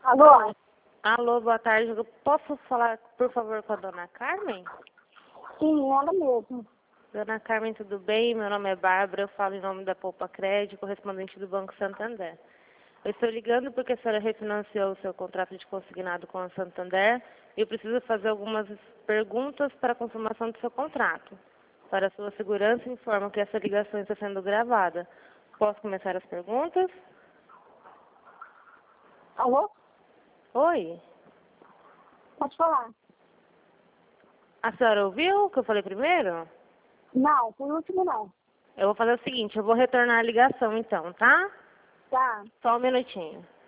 Alô? Alô, boa tarde. Eu posso falar, por favor, com a dona Carmen? Sim, ela mesmo. Dona Carmen, tudo bem? Meu nome é Bárbara, eu falo em nome da Poupa Crédito, correspondente do Banco Santander. Eu estou ligando porque a senhora refinanciou o seu contrato de consignado com a Santander e eu preciso fazer algumas perguntas para a confirmação do seu contrato. Para a sua segurança, informo que essa ligação está sendo gravada. Posso começar as perguntas? Alô? Oi? Pode falar. A senhora ouviu o que eu falei primeiro? Não, por último não. Eu vou fazer o seguinte, eu vou retornar a ligação então, tá? Tá. Só um minutinho.